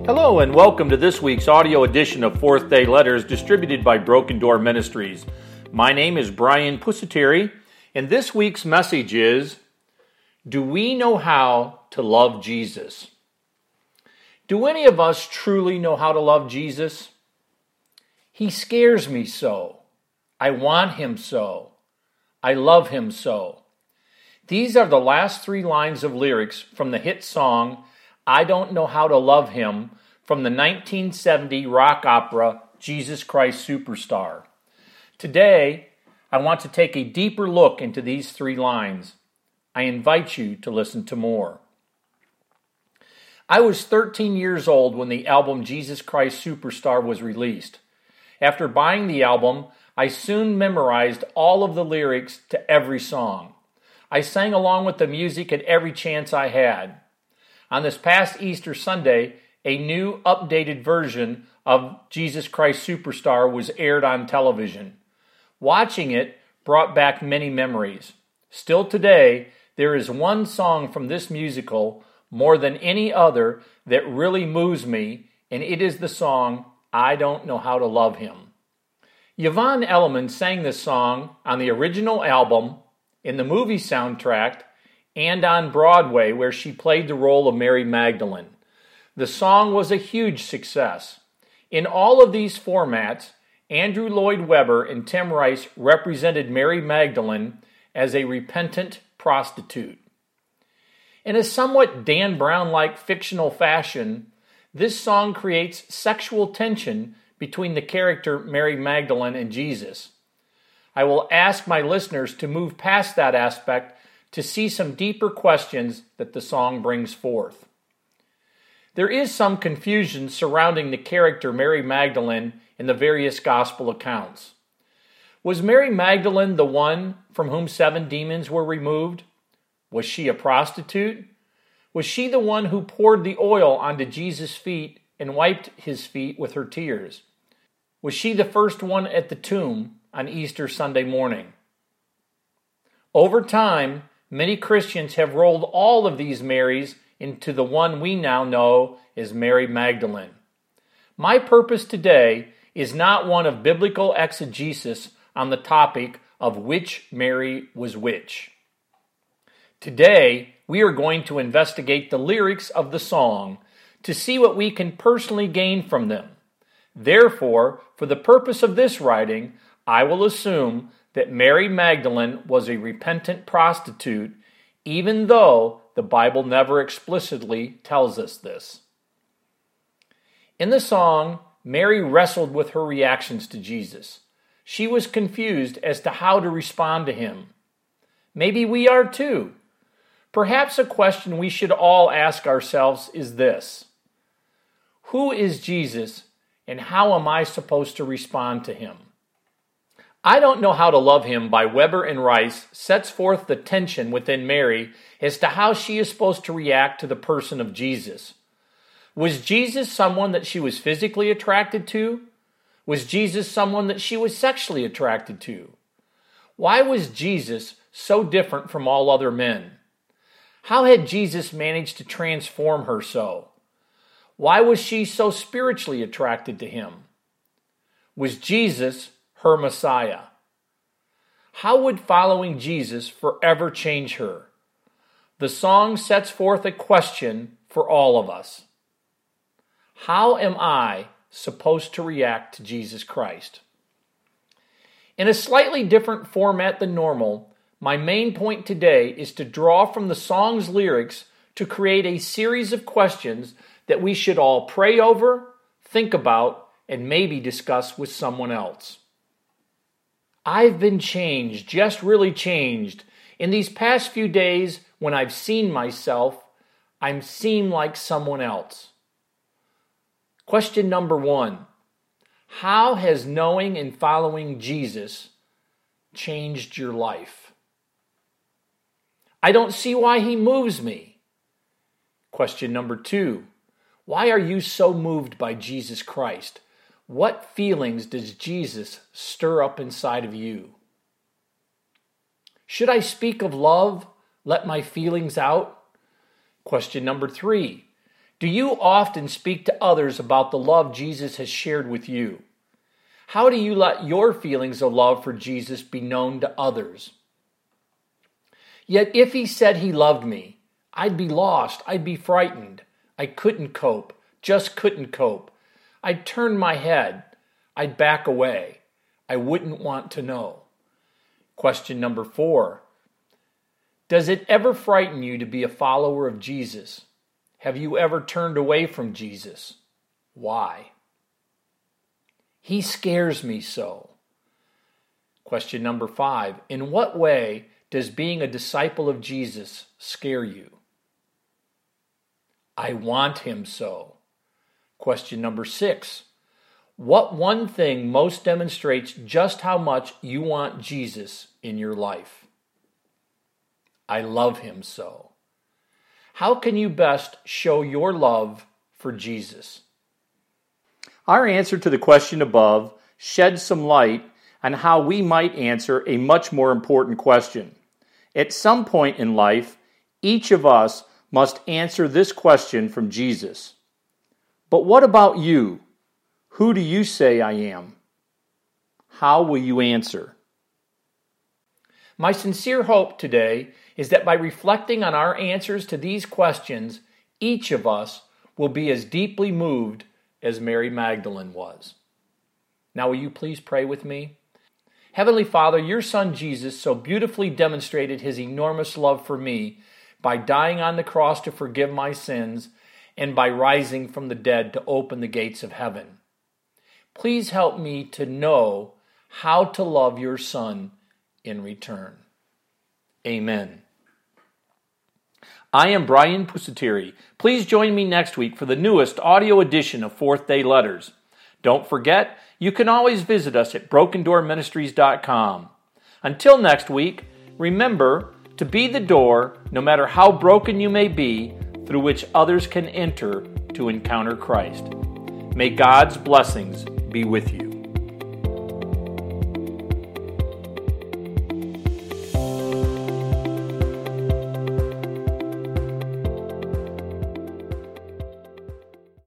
Hello and welcome to this week's audio edition of Fourth Day Letters distributed by Broken Door Ministries. My name is Brian Pusateri, and this week's message is, do we know how to love Jesus? Do any of us truly know how to love Jesus? He scares me so. I want him so. I love him so. These are the last three lines of lyrics from the hit song, I Don't Know How to Love Him, from the 1970 rock opera, Jesus Christ Superstar. Today, I want to take a deeper look into these three lines. I invite you to listen to more. I was 13 years old when the album Jesus Christ Superstar was released. After buying the album, I soon memorized all of the lyrics to every song. I sang along with the music at every chance I had. On this past Easter Sunday, a new, updated version of Jesus Christ Superstar was aired on television. Watching it brought back many memories. Still today, there is one song from this musical, more than any other, that really moves me, and it is the song, I Don't Know How to Love Him. Yvonne Elliman sang this song on the original album, in the movie soundtrack, and on Broadway, where she played the role of Mary Magdalene. The song was a huge success. In all of these formats, Andrew Lloyd Webber and Tim Rice represented Mary Magdalene as a repentant prostitute. In a somewhat Dan Brown-like fictional fashion, this song creates sexual tension between the character Mary Magdalene and Jesus. I will ask my listeners to move past that aspect to see some deeper questions that the song brings forth. There is some confusion surrounding the character Mary Magdalene in the various gospel accounts. Was Mary Magdalene the one from whom 7 demons were removed? Was she a prostitute? Was she the one who poured the oil onto Jesus' feet and wiped his feet with her tears? Was she the first one at the tomb on Easter Sunday morning? Over time, many Christians have rolled all of these Marys into the one we now know as Mary Magdalene. My purpose today is not one of biblical exegesis on the topic of which Mary was which. Today, we are going to investigate the lyrics of the song to see what we can personally gain from them. Therefore, for the purpose of this writing, I will assume that Mary Magdalene was a repentant prostitute, even though the Bible never explicitly tells us this. In the song, Mary wrestled with her reactions to Jesus. She was confused as to how to respond to him. Maybe we are too. Perhaps a question we should all ask ourselves is this: who is Jesus, and how am I supposed to respond to him? I Don't Know How to Love Him by Webber and Rice sets forth the tension within Mary as to how she is supposed to react to the person of Jesus. Was Jesus someone that she was physically attracted to? Was Jesus someone that she was sexually attracted to? Why was Jesus so different from all other men? How had Jesus managed to transform her so? Why was she so spiritually attracted to him? Was Jesus her Messiah? How would following Jesus forever change her? The song sets forth a question for all of us. How am I supposed to react to Jesus Christ? In a slightly different format than normal, my main point today is to draw from the song's lyrics to create a series of questions that we should all pray over, think about, and maybe discuss with someone else. I've been changed, just really changed. In these past few days, when I've seen myself, I seem like someone else. Question number 1. How has knowing and following Jesus changed your life? I don't see why he moves me. Question number 2. Why are you so moved by Jesus Christ? What feelings does Jesus stir up inside of you? Should I speak of love, let my feelings out? Question number 3. Do you often speak to others about the love Jesus has shared with you? How do you let your feelings of love for Jesus be known to others? Yet if he said he loved me, I'd be lost, I'd be frightened. I couldn't cope, just couldn't cope. I'd turn my head, I'd back away. I wouldn't want to know. Question number 4. Does it ever frighten you to be a follower of Jesus? Have you ever turned away from Jesus? Why? He scares me so. Question number 5. In what way does being a disciple of Jesus scare you? I want him so. Question number 6. What one thing most demonstrates just how much you want Jesus in your life? I love him so. How can you best show your love for Jesus? Our answer to the question above sheds some light on how we might answer a much more important question. At some point in life, each of us must answer this question from Jesus. But what about you? Who do you say I am? How will you answer? My sincere hope today is that by reflecting on our answers to these questions, each of us will be as deeply moved as Mary Magdalene was. Now will you please pray with me? Heavenly Father, your Son Jesus so beautifully demonstrated his enormous love for me by dying on the cross to forgive my sins and by rising from the dead to open the gates of heaven. Please help me to know how to love your Son in return. Amen. I am Brian Pusateri. Please join me next week for the newest audio edition of Fourth Day Letters. Don't forget, you can always visit us at brokendoorministries.com. Until next week, remember to be the door, no matter how broken you may be, through which others can enter to encounter Christ. May God's blessings be with you.